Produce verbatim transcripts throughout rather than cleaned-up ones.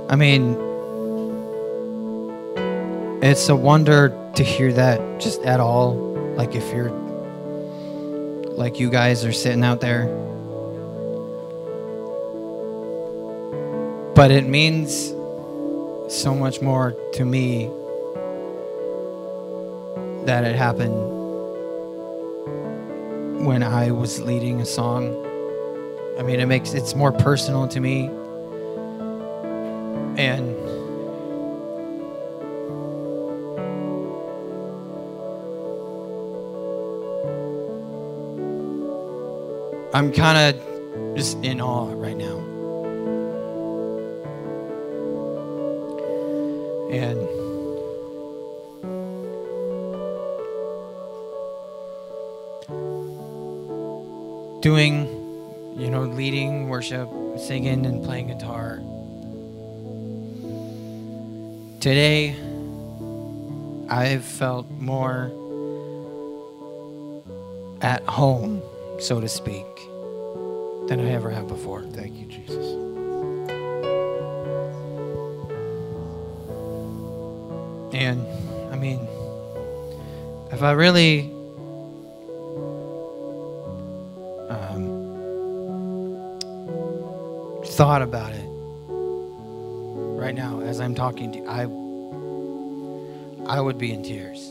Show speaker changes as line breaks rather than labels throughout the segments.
I mean, it's a wonder to hear that just at all. Like if you're, like you guys are sitting out there. But it means so much more to me that it happened when I was leading a song. I mean, it makes it's more personal to me. And I'm kind of just in awe right now. And doing, you know, leading worship, singing and playing guitar. Today, I've felt more at home, so to speak, than I ever have before.
Thank you, Jesus.
And, I mean, if I really um, thought about it right now as I'm talking to you, I, I would be in tears.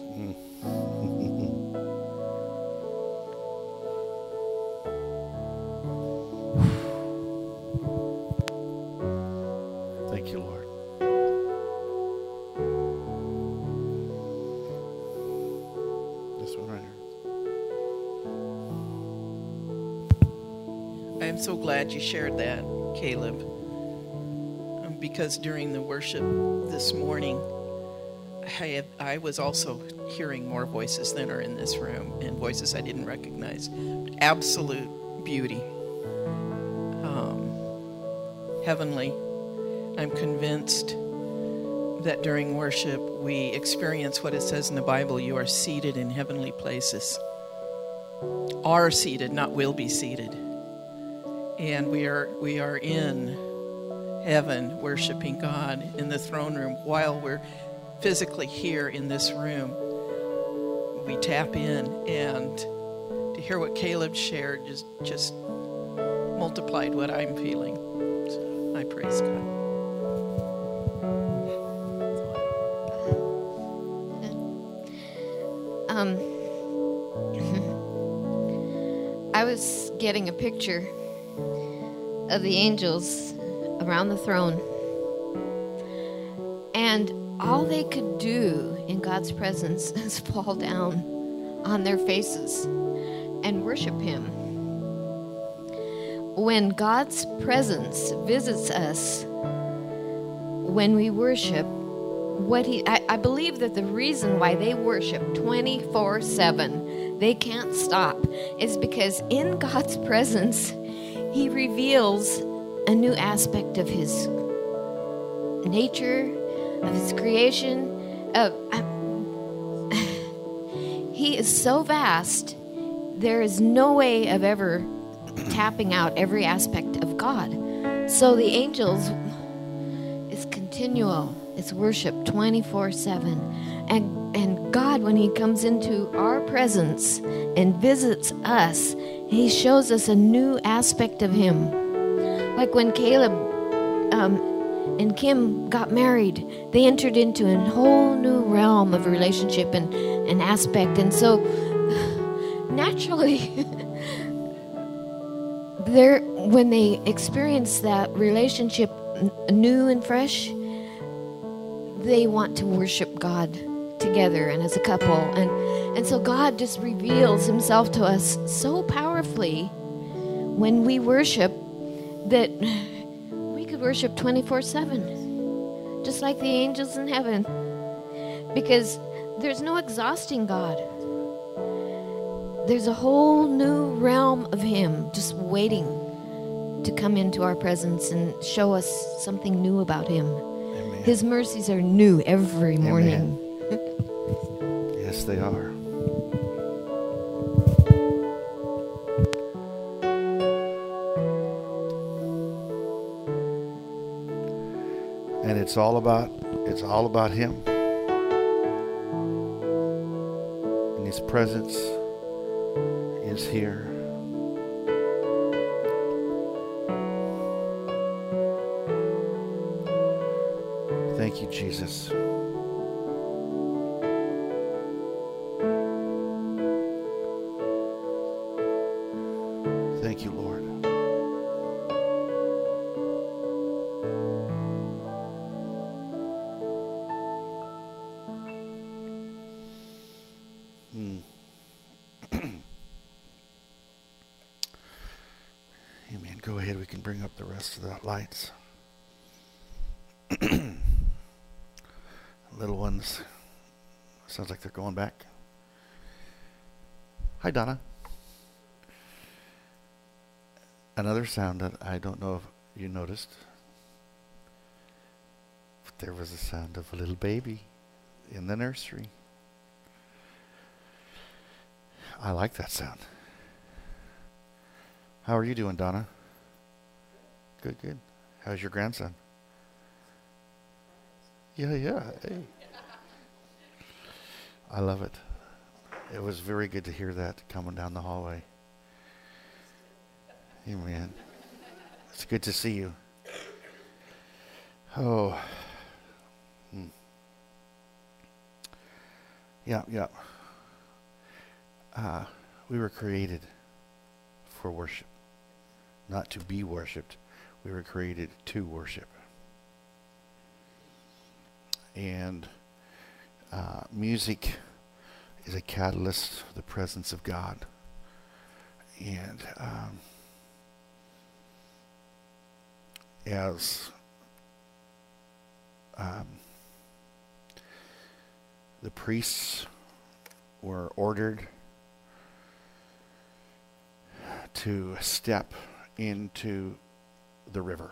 Thank you, Lord. This one right here.
I'm so glad you shared that, Caleb, um, because during the worship this morning, I, had, I was also hearing more voices than are in this room, and voices I didn't recognize. Absolute beauty. Um, heavenly. I'm convinced that during worship we experience what it says in the Bible, you are seated in heavenly places. Are seated, not will be seated. And we are we are in heaven worshiping God in the throne room while we're physically here in this room. We tap in, and to hear what Caleb shared just just multiplied what I'm feeling. So I praise God.
Um, I was getting a picture of the angels around the throne, and all they could do in God's presence is fall down on their faces and worship Him. When God's presence visits us, when we worship, what he I, I believe that the reason why they worship twenty-four seven, they can't stop, is because in God's presence He reveals a new aspect of His nature, of His creation. Of uh, He is so vast, there is no way of ever tapping out every aspect of God. So the angels is continual. It's worship twenty-four seven. And and God, when He comes into our presence and visits us, He shows us a new aspect of Him. Like when Caleb um, and Kim got married, they entered into a whole new realm of relationship and, and aspect. And so naturally, there when they experience that relationship n- new and fresh, they want to worship God together and as a couple. And, and so God just reveals Himself to us so powerfully when we worship that we could worship twenty-four seven, just like the angels in heaven, because there's no exhausting God. There's a whole new realm of Him just waiting to come into our presence and show us something new about Him.
Amen.
His mercies are new every morning.
Amen. Yes, they are. And it's all about it's all about him. And his presence is here. Thank you, Jesus. Thank you, Lord. Hmm. Amen. Go ahead. We can bring up the rest of the lights. Little ones. Sounds like they're going back. Hi, Donna. Another sound that I don't know if you noticed. But there was a sound of a little baby in the nursery. I like that sound. How are you doing, Donna? Good, good. How's your grandson? Yeah, yeah. Hey. I love it. It was very good to hear that coming down the hallway. Amen. It's good to see you. Oh. Hmm. Yeah, yeah. Uh, we were created for worship, not to be worshipped. We were created to worship. And uh, music is a catalyst for the presence of God. And um, as um, the priests were ordered to step into the river,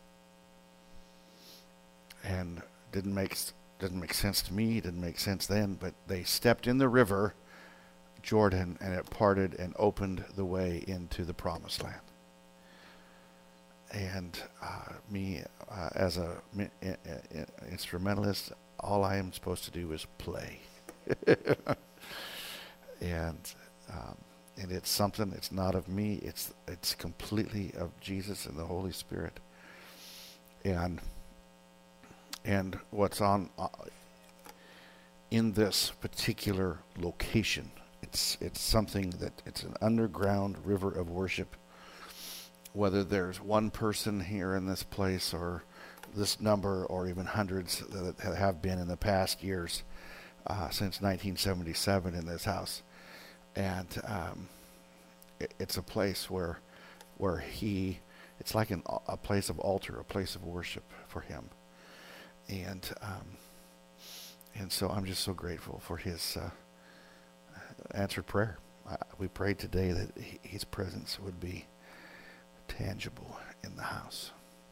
and didn't make didn't make sense to me, didn't make sense then, but they stepped in the river Jordan, and it parted and opened the way into the promised land. And uh, me, uh, as a mi- I- I- instrumentalist, all I am supposed to do is play. and um, and it's something, it's not of me, it's it's completely of Jesus and the Holy Spirit. And and what's on uh, in this particular location, it's it's something that it's an underground river of worship. Whether there's one person here in this place, or this number, or even hundreds that have been in the past years, uh, since nineteen seventy-seven in this house. And um, it, it's a place where where he, it's like an, a place of altar, a place of worship for him. And um, and so I'm just so grateful for his uh, answered prayer. Uh, we prayed today that he, his presence would be tangible in the house.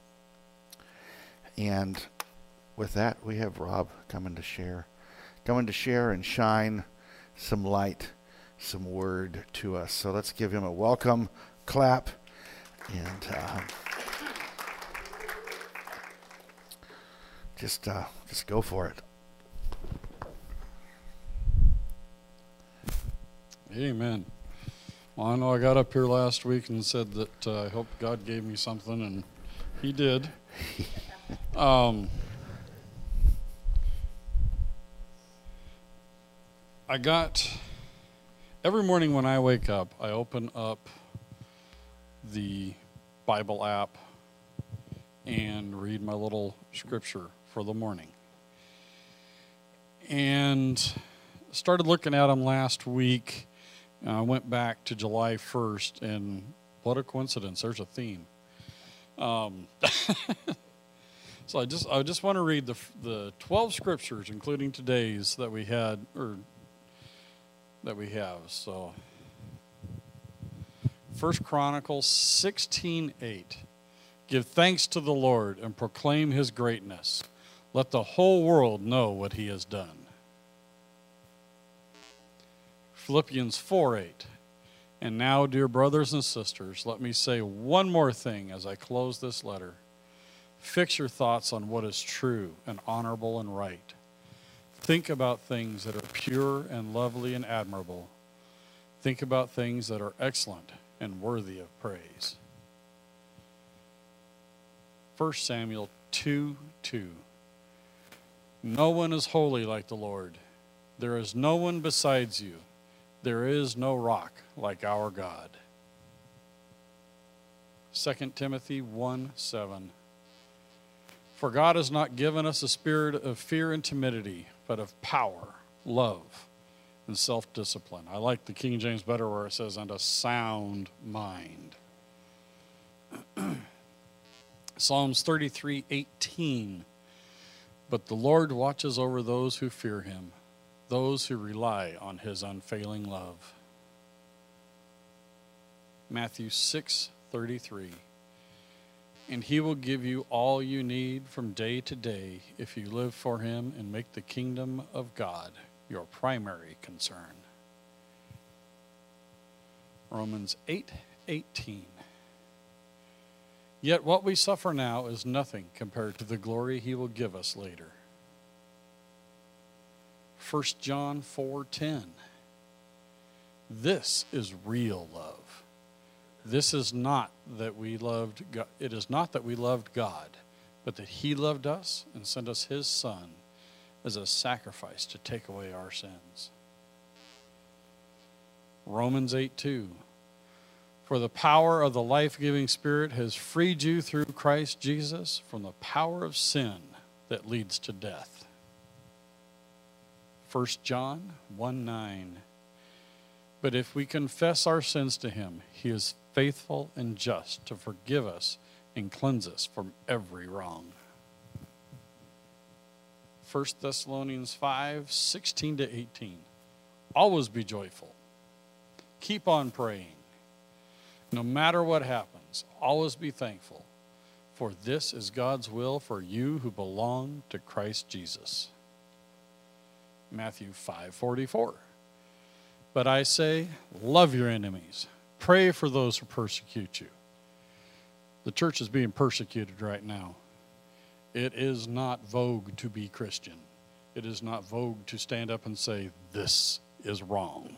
And with that, we have Rob coming to share, coming to share and shine some light, some word to us. So let's give him a welcome clap, and uh, just uh, just go for it.
Amen. Well, I know I got up here last week and said that uh, I hope God gave me something, and he did. um, I got, every morning when I wake up, I open up the Bible app and read my little scripture for the morning. And started looking at them last week. I went back to July first, and what a coincidence. There's a theme. Um, so I just I just want to read the the twelve scriptures, including today's that we had or that we have. So First Chronicles sixteen eight. Give thanks to the Lord and proclaim his greatness. Let the whole world know what he has done. Philippians four eight. And now, dear brothers and sisters, let me say one more thing as I close this letter. Fix your thoughts on what is true and honorable and right. Think about things that are pure and lovely and admirable. Think about things that are excellent and worthy of praise. First Samuel two two. No one is holy like the Lord. There is no one besides you. There is no rock like our God. Second Timothy one seven. For God has not given us a spirit of fear and timidity, but of power, love, and self-discipline. I like the King James better where it says, and a sound mind. Psalms thirty-three eighteen. But the Lord watches over those who fear him, those who rely on his unfailing love. Matthew six thirty-three. And he will give you all you need from day to day if you live for him and make the kingdom of God your primary concern. Romans eight eighteen. Yet what we suffer now is nothing compared to the glory he will give us later. First John four ten. This is real love. This is not that we loved God. It is not that we loved God, but that he loved us and sent us his Son as a sacrifice to take away our sins. Romans eight two. For the power of the life-giving Spirit has freed you through Christ Jesus from the power of sin that leads to death. First John one nine. But if we confess our sins to him, he is faithful and just to forgive us and cleanse us from every wrong. First Thessalonians five sixteen to eighteen. Always be joyful. Keep on praying. No matter what happens, always be thankful, for this is God's will for you who belong to Christ Jesus. Matthew five forty-four. But I say, love your enemies. Pray for those who persecute you. The church is being persecuted right now. It is not vogue to be Christian. It is not vogue to stand up and say, this is wrong.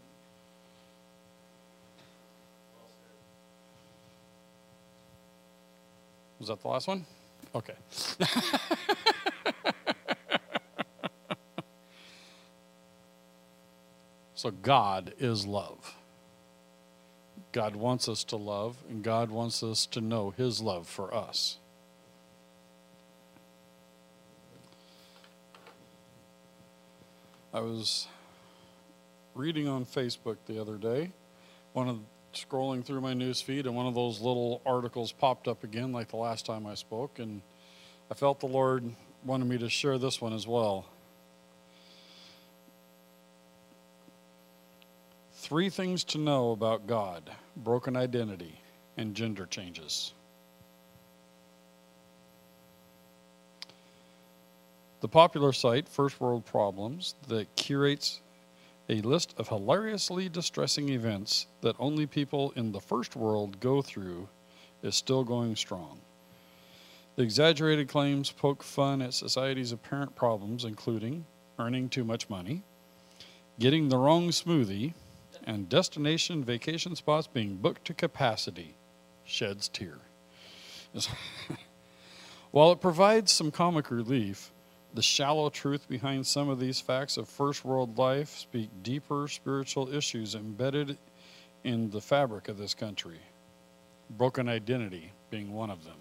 Was that the last one? Okay. So God is love. God wants us to love, and God wants us to know his love for us. I was reading on Facebook the other day, one of scrolling through my news feed, and one of those little articles popped up again like the last time I spoke, and I felt the Lord wanted me to share this one as well. Three things to know about God: broken identity and gender changes. The popular site First World Problems that curates a list of hilariously distressing events that only people in the first world go through is still going strong. The exaggerated claims poke fun at society's apparent problems, including earning too much money, getting the wrong smoothie, and destination vacation spots being booked to capacity. Sheds tear. While it provides some comic relief, the shallow truth behind some of these facts of first world life speak deeper spiritual issues embedded in the fabric of this country, broken identity being one of them.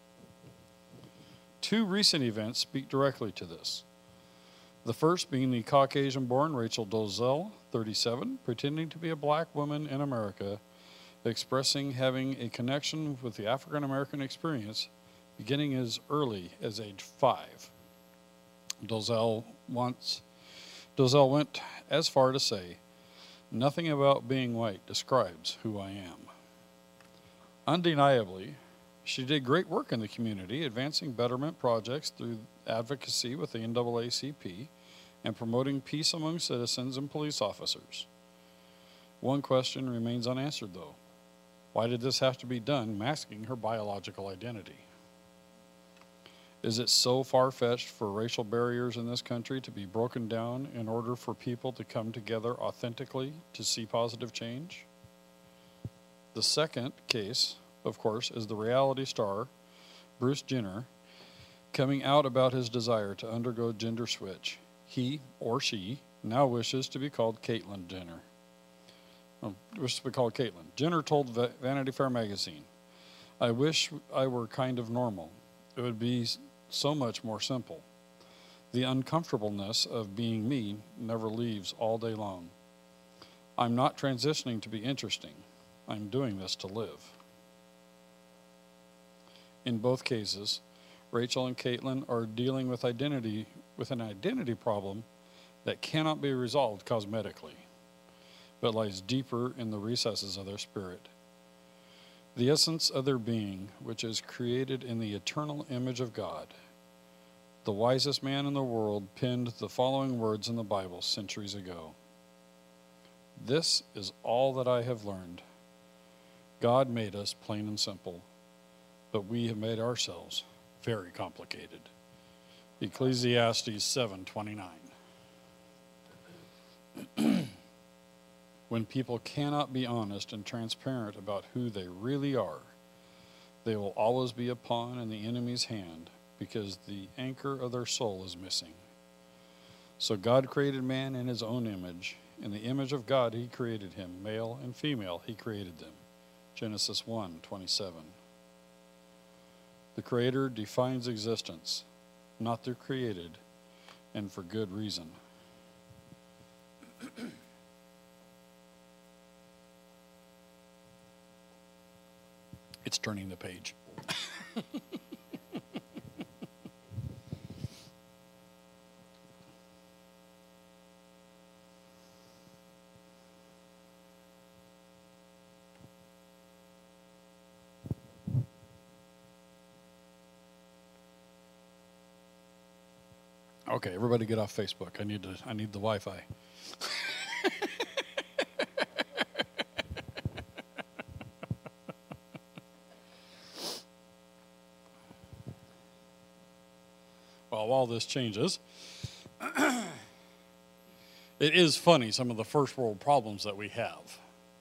Two recent events speak directly to this. The first being the Caucasian-born Rachel Dolezal, thirty-seven, pretending to be a black woman in America, expressing having a connection with the African-American experience beginning as early as age five. Dolezal once, Dolezal went as far to say, "Nothing about being white describes who I am." Undeniably, she did great work in the community, advancing betterment projects through advocacy with the N double A C P and promoting peace among citizens and police officers. One question remains unanswered, though. Why did this have to be done masking her biological identity? Is it so far-fetched for racial barriers in this country to be broken down in order for people to come together authentically to see positive change? The second case, of course, is the reality star, Bruce Jenner, coming out about his desire to undergo gender switch. He, or she, now wishes to be called Caitlyn Jenner. Oh, wishes to be called Caitlyn. Jenner told Vanity Fair magazine, "I wish I were kind of normal. It would be so much more simple. The uncomfortableness of being me never leaves all day long. I'm not transitioning to be interesting. I'm doing this to live." In both cases, Rachel and Caitlyn are dealing with identity with an identity problem that cannot be resolved cosmetically, but lies deeper in the recesses of their spirit. The essence of their being, which is created in the eternal image of God. The wisest man in the world penned the following words in the Bible centuries ago. "This is all that I have learned. God made us plain and simple, but we have made ourselves very complicated." Ecclesiastes seven twenty-nine. When people cannot be honest and transparent about who they really are, they will always be a pawn in the enemy's hand because the anchor of their soul is missing. So God created man in his own image. In the image of God he created him. Male and female he created them. Genesis one twenty-seven. The Creator defines existence, not the created, and for good reason. It's turning the page. Okay, everybody get off Facebook. I need to I need the Wi-Fi. Well, while this changes, it is funny some of the first world problems that we have.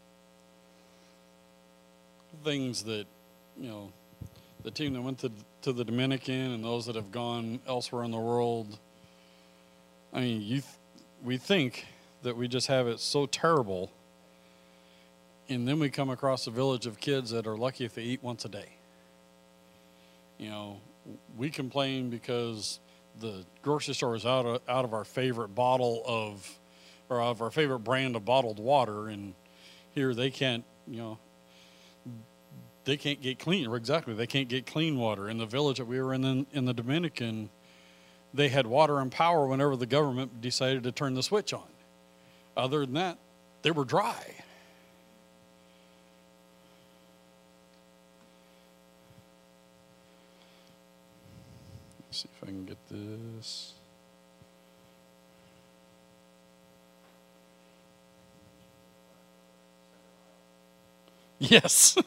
Things that, you know, the team that went to, to the Dominican and those that have gone elsewhere in the world, I mean, you, th- we think that we just have it so terrible, and then we come across a village of kids that are lucky if they eat once a day. You know, we complain because the grocery store is out of, out of our favorite bottle of, or out of our favorite brand of bottled water, and here they can't, you know, they can't get clean, or exactly, they can't get clean water. In the village that we were in, in, in the Dominican, they had water and power whenever the government decided to turn the switch on. Other than that, they were dry. Let's see if I can get this. Yes.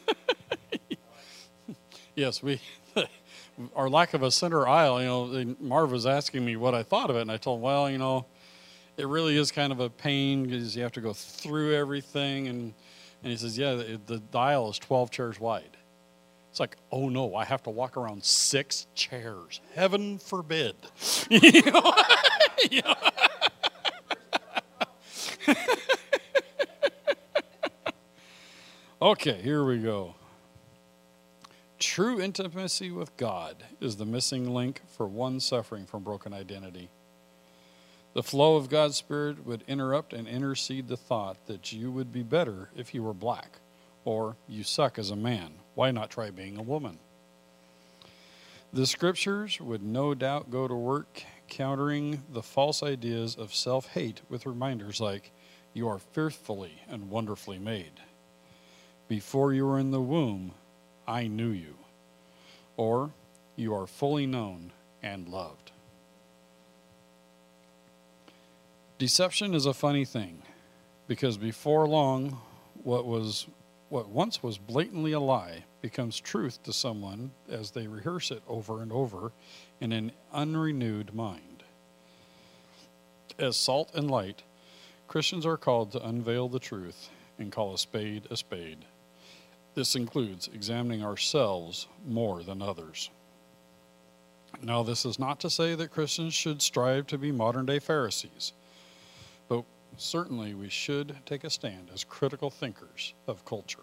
Yes, we... Our lack of a center aisle, you know, Marv was asking me what I thought of it, and I told him, well, you know, it really is kind of a pain because you have to go through everything. And, and he says, yeah, the, the aisle is twelve chairs wide. It's like, oh, no, I have to walk around six chairs. Heaven forbid. You know? You know? Okay, here we go. True intimacy with God is the missing link for one suffering from broken identity. The flow of God's Spirit would interrupt and intercede the thought that you would be better if you were black, or you suck as a man. Why not try being a woman? The scriptures would no doubt go to work countering the false ideas of self-hate with reminders like, you are fearfully and wonderfully made. Before you were in the womb, I knew you. Or, you are fully known and loved. Deception is a funny thing, because before long, what was what once was blatantly a lie becomes truth to someone as they rehearse it over and over and an unrenewed mind. As salt and light, Christians are called to unveil the truth and call a spade a spade. This includes examining ourselves more than others. Now, this is not to say that Christians should strive to be modern-day Pharisees, but certainly we should take a stand as critical thinkers of culture.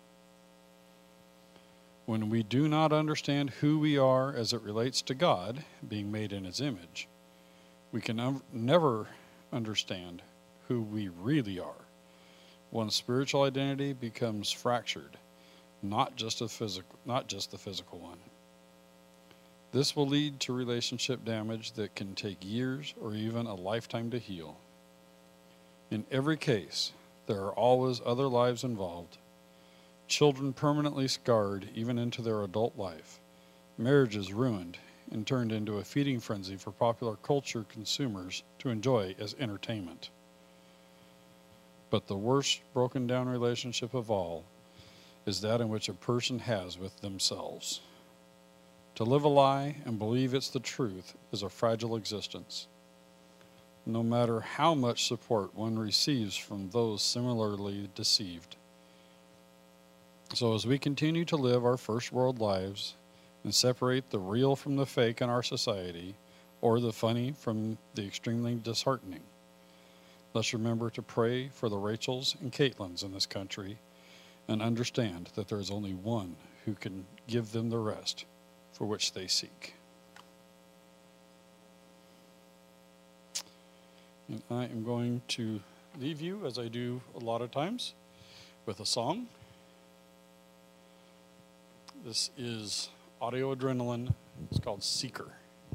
When we do not understand who we are as it relates to God, being made in His image, we can never understand who we really are. One's spiritual identity becomes fractured, not just a physical, not just the physical one. This will lead to relationship damage that can take years or even a lifetime to heal. In every case, there are always other lives involved. Children permanently scarred even into their adult life. Marriages ruined and turned into a feeding frenzy for popular culture consumers to enjoy as entertainment. But the worst broken down relationship of all is that in which a person has with themselves. To live a lie and believe it's the truth is a fragile existence. No matter how much support one receives from those similarly deceived. So as we continue to live our first world lives and separate the real from the fake in our society, or the funny from the extremely disheartening, let's remember to pray for the Rachels and Caitlins in this country and understand that there is only one who can give them the rest for which they seek. And I am going to leave you, as I do a lot of times, with a song. This is Audio Adrenaline. It's called Seeker.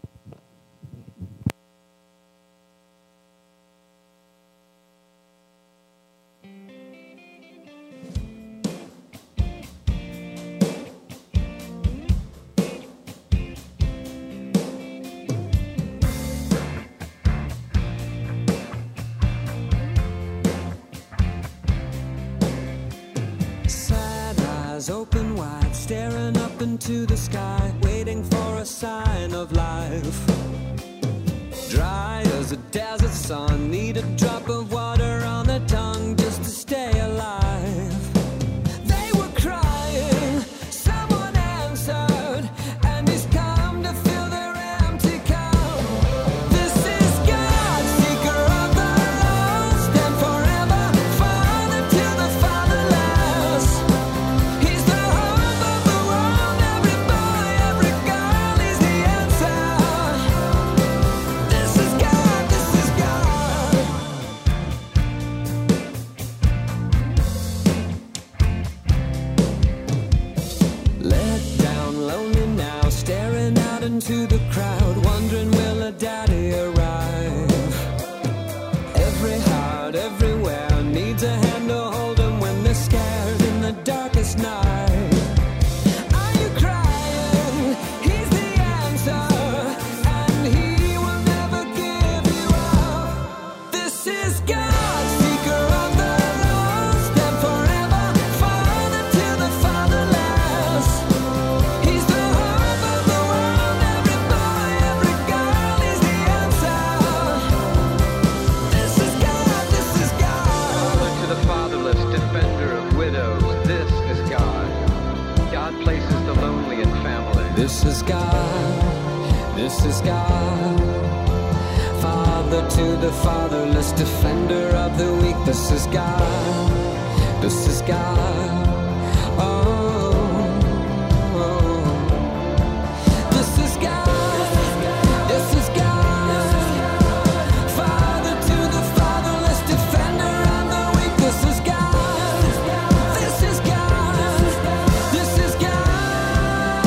Open wide, staring up into the sky, waiting for a sign of life. Dry as a desert sun, need a drop of water on the tongue just to stay alive. They were crying, someone answered, and he's come to fill their empty cup. This is God, seeker of the lost, and forever father to the fatherless. He's the hope of the world, every boy, every girl is the answer. This is God, this is God. Let down, lonely now, staring out into the crowd, wondering will a daddy arrive? Every heart, everywhere, needs a hand to hold them when they're scared in the darkest night. Are you crying? He's the answer, and he will never give you up. This is God, seeker of the lost, and forever father to the fatherless. He's the hope of the world, every boy, every girl is the answer. This is God, this is God.
Father to the fatherless, defender of widows, this is God. God places the lonely in family.
This is God, this is God. Father to the fatherless, defender of the weak. This is God, this is God. Oh, oh. This is God, this is God. Father to the fatherless, defender of the weak. This is God, this is God, this is God.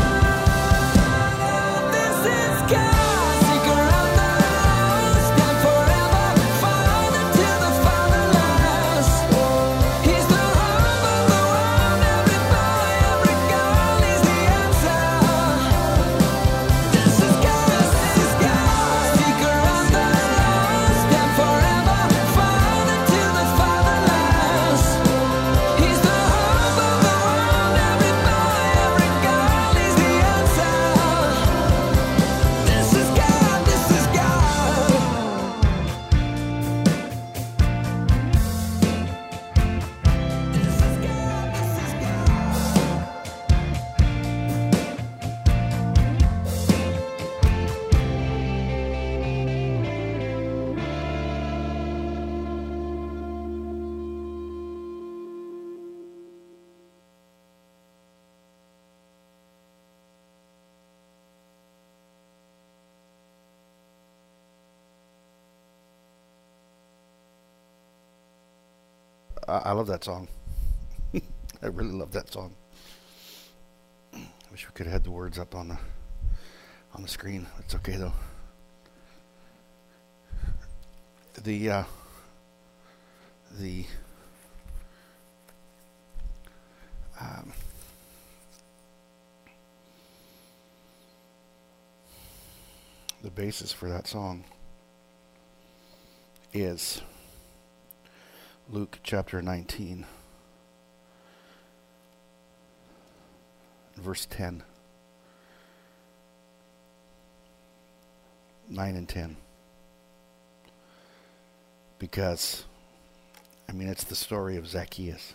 This is God, seeker of the lost, and forever father to the fatherless. He's the hope of the world,
I, I love that song. I really love that song. Wish we could have had the words up on the on the screen. It's okay though. The uh, the um, the basis for that song is Luke chapter nineteen, verse ten. nine and ten. Because, I mean, it's the story of Zacchaeus.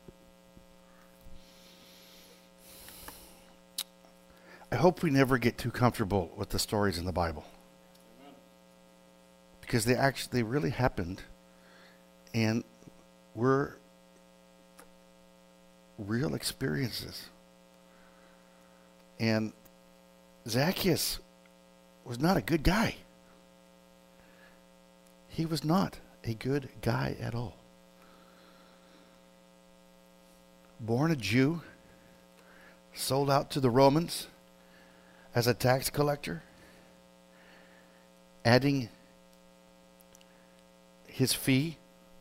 I hope we never get too comfortable with the stories in the Bible. Because they actually, they really happened. And were real experiences. And Zacchaeus was not a good guy. He was not a good guy at all. Born a Jew, sold out to the Romans as a tax collector, adding his fee.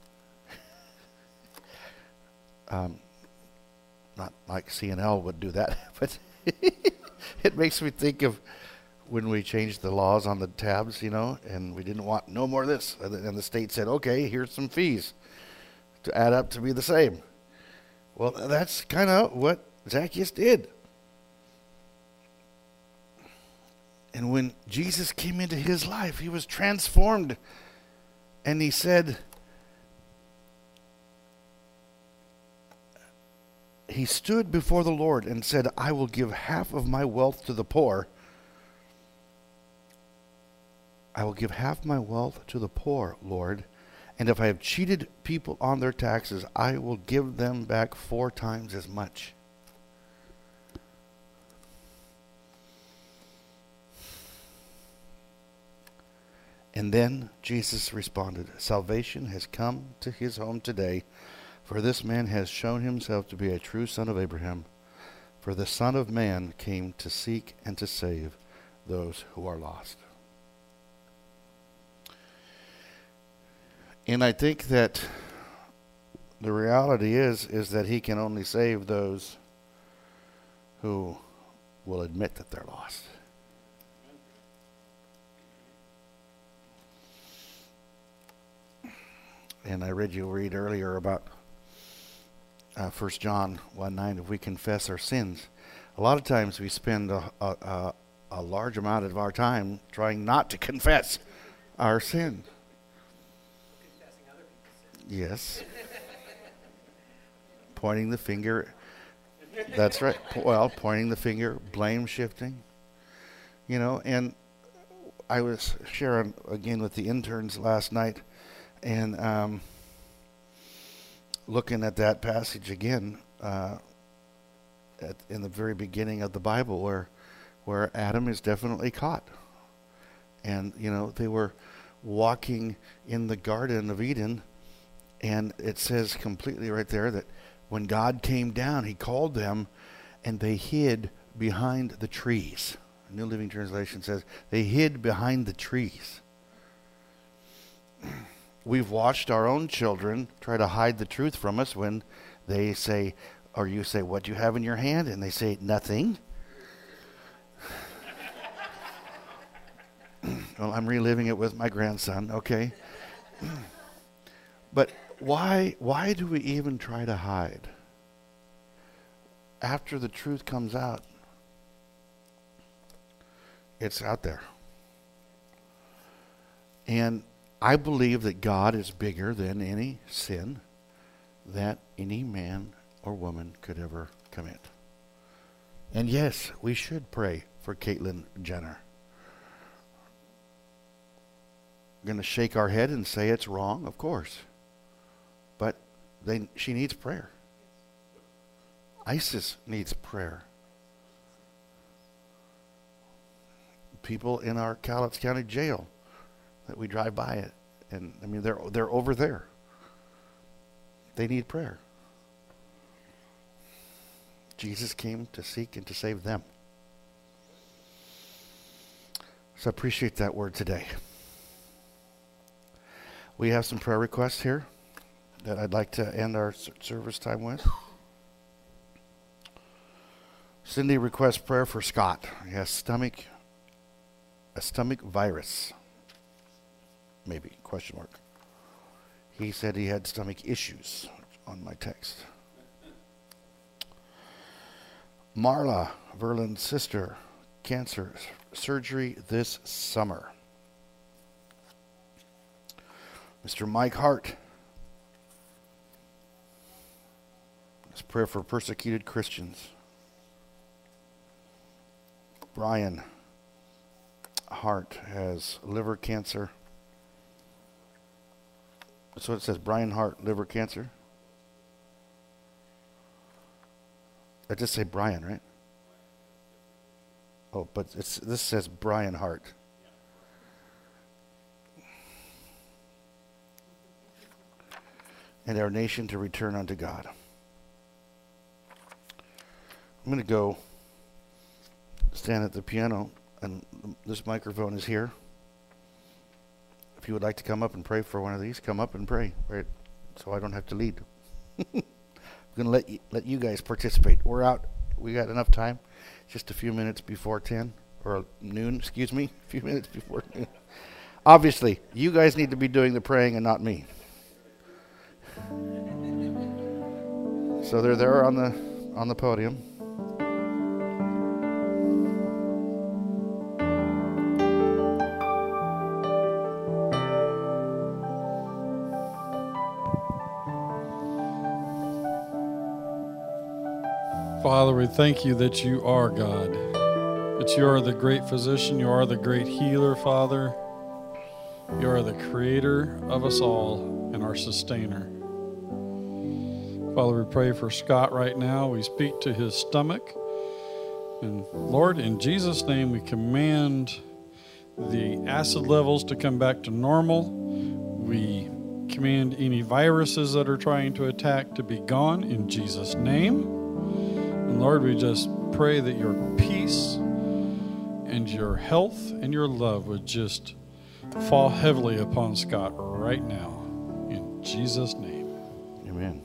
um, not like C and L would do that, but it makes me think of when we changed the laws on the tabs, you know, and we didn't want no more of this. And the state said, okay, here's some fees to add up to be the same. Well, that's kind of what Zacchaeus did. And when Jesus came into his life, he was transformed. And he said, he stood before the Lord and said, I will give half of my wealth to the poor. I will give half my wealth to the poor, Lord, and if I have cheated people on their taxes, I will give them back four times as much. And then Jesus responded, salvation has come to his home today, for this man has shown himself to be a true son of Abraham. For the Son of Man came to seek and to save those who are lost. And I think that the reality is, is that he can only save those who will admit that they're lost. And I read you read earlier about uh, First John one nine, if we confess our sins. A lot of times we spend a, a, a, a large amount of our time trying not to confess our sin. Yes. Pointing the finger. That's right. Well, pointing the finger, blame shifting. You know, and I was sharing again with the interns last night and um, looking at that passage again uh, at, in the very beginning of the Bible where where Adam is definitely caught. And, you know, they were walking in the Garden of Eden. And it says completely right there that when God came down, he called them and they hid behind the trees. The New Living Translation says they hid behind the trees. We've watched our own children try to hide the truth from us when they say, or you say, what do you have in your hand? And they say, nothing. Well, I'm reliving it with my grandson, okay? But Why why do we even try to hide? After the truth comes out, it's out there. And I believe that God is bigger than any sin that any man or woman could ever commit. And yes, we should pray for Caitlyn Jenner. We're going to shake our head and say it's wrong, of course. But they, she needs prayer. ISIS needs prayer. People in our Cowlitz County Jail that we drive by it, and I mean they're they're over there. they need prayer. Jesus came to seek and to save them. So I appreciate that word today. We have some prayer requests here that I'd like to end our service time with. Cindy requests prayer for Scott. He has stomach, a stomach virus. Maybe, question mark. He said he had stomach issues on my text. Marla, Verlin's sister, cancer surgery this summer. Mister Mike Hart, his prayer for persecuted Christians. Brian Hart has liver cancer. That's what it says, Brian Hart, liver cancer. I just say Brian, right? Oh, but it's, this says Brian Hart. And our nation to return unto God. I'm going to go stand at the piano, and this microphone is here. If you would like to come up and pray for one of these, come up and pray, right? So I don't have to lead. I'm going to let you, let you guys participate. We're out. We got enough time. Just a few minutes before ten, or noon, excuse me. A few minutes before noon. Obviously, you guys need to be doing the praying and not me. So they're there on the on the podium.
Father, we thank you that you are God, that you are the great physician, you are the great healer, Father. You are the creator of us all and our sustainer. Father, we pray for Scott right now. We speak to his stomach. And Lord, in Jesus' name, we command the acid levels to come back to normal. We command any viruses that are trying to attack to be gone in Jesus' name. And Lord, we just pray that your peace and your health and your love would just fall heavily upon Scott right now. In Jesus' name.
Amen.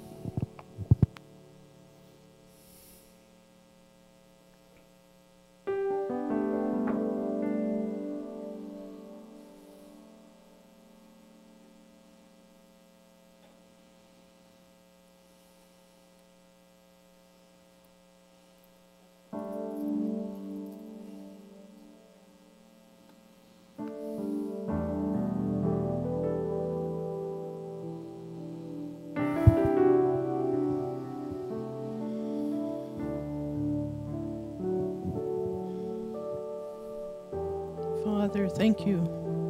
Father, thank you.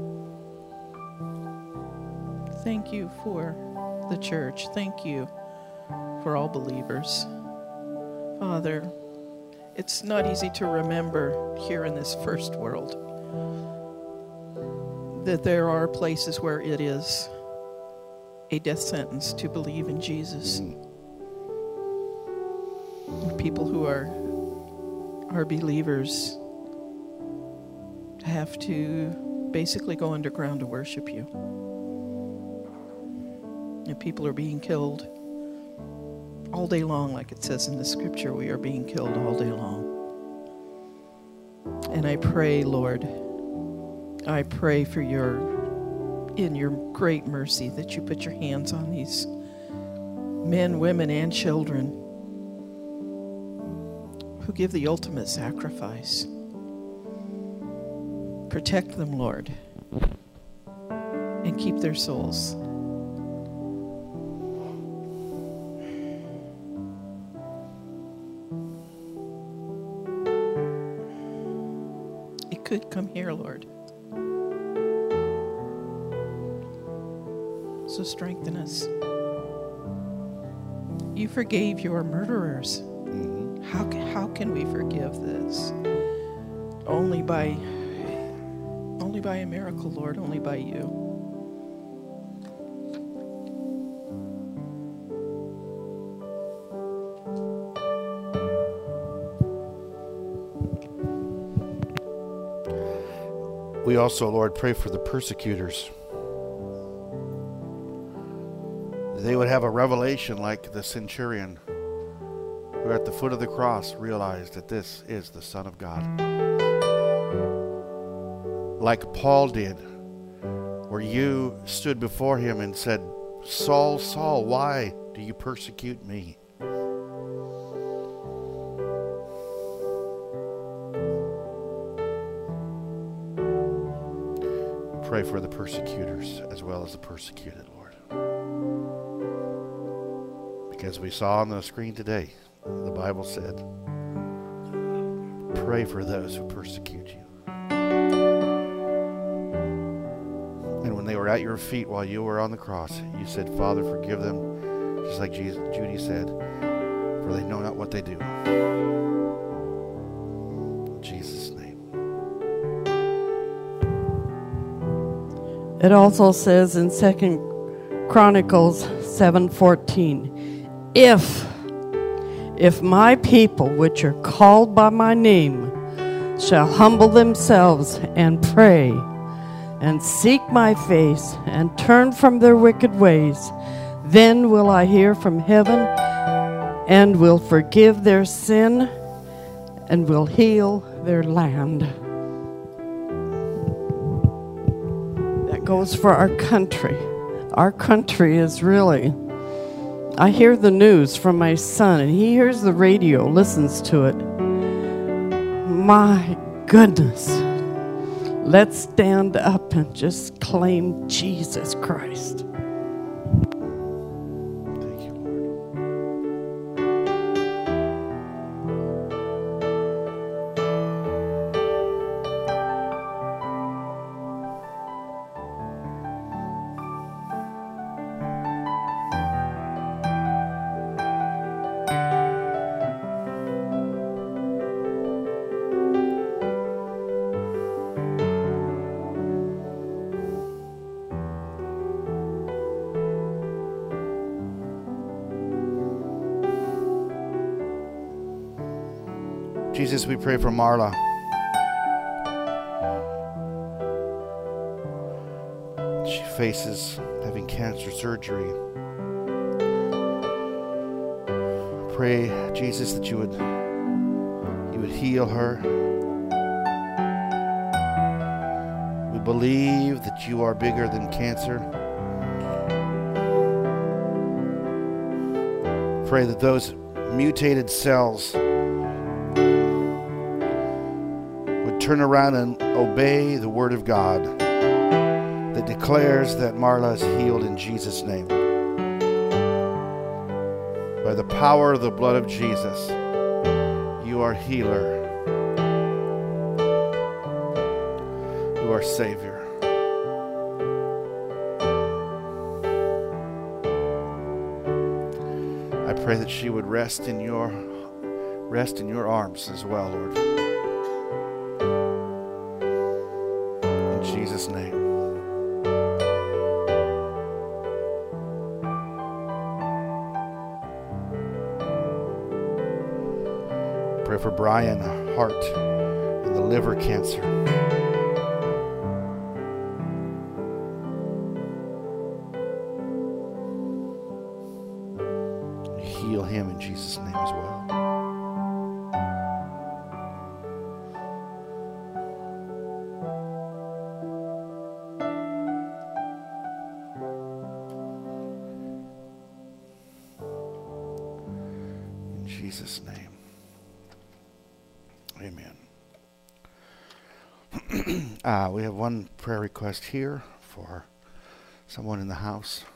Thank you for the church. Thank you for all believers. Father, it's not easy to remember here in this first world that there are places where it is a death sentence to believe in Jesus. People who are are believers have to basically go underground to worship you. And people are being killed all day long, like it says in the scripture, we are being killed all day long. And I pray, Lord, I pray for your, in your great mercy, that you put your hands on these men, women, and children who give the ultimate sacrifice. Protect them, Lord, and keep their souls. It could come here, Lord. So strengthen us. You forgave your murderers.
Mm-hmm.
How, how can we forgive this? Only by... Only by a miracle, Lord, only by you.
We also, Lord, pray for the persecutors. They would have a revelation like the centurion who at the foot of the cross realized that this is the Son of God. Like Paul did, where you stood before him and said, Saul, Saul, why do you persecute me? Pray for the persecutors as well as the persecuted, Lord. Because we saw on the screen today, the Bible said, pray for those who persecute you. And when they were at your feet while you were on the cross, you said, Father, forgive them, just like Jesus, Judy said, for they know not what they do. In Jesus' name.
It also says in Second Chronicles seven fourteen, If, if my people which are called by my name shall humble themselves and pray and seek my face and turn from their wicked ways, then will I hear from heaven and will forgive their sin and will heal their land. That goes for our country. Our country is really... I hear the news from my son, and he hears the radio, listens to it. My goodness. Let's stand up and just claim Jesus Christ.
Thank you, Lord. Jesus, we pray for Marla. She faces having cancer surgery. Pray, Jesus, that you would you would heal her. We believe that you are bigger than cancer. Pray that those mutated cells turn around and obey the word of God that declares that Marla is healed in Jesus' name. By the power of the blood of Jesus, you are healer. You are Savior. I pray that she would rest in your rest in your arms as well, Lord. In Jesus' name. Pray for Brian Hart and the liver cancer. Heal him in Jesus' name as well. In Jesus' name. Amen. uh, we have one prayer request here for someone in the house.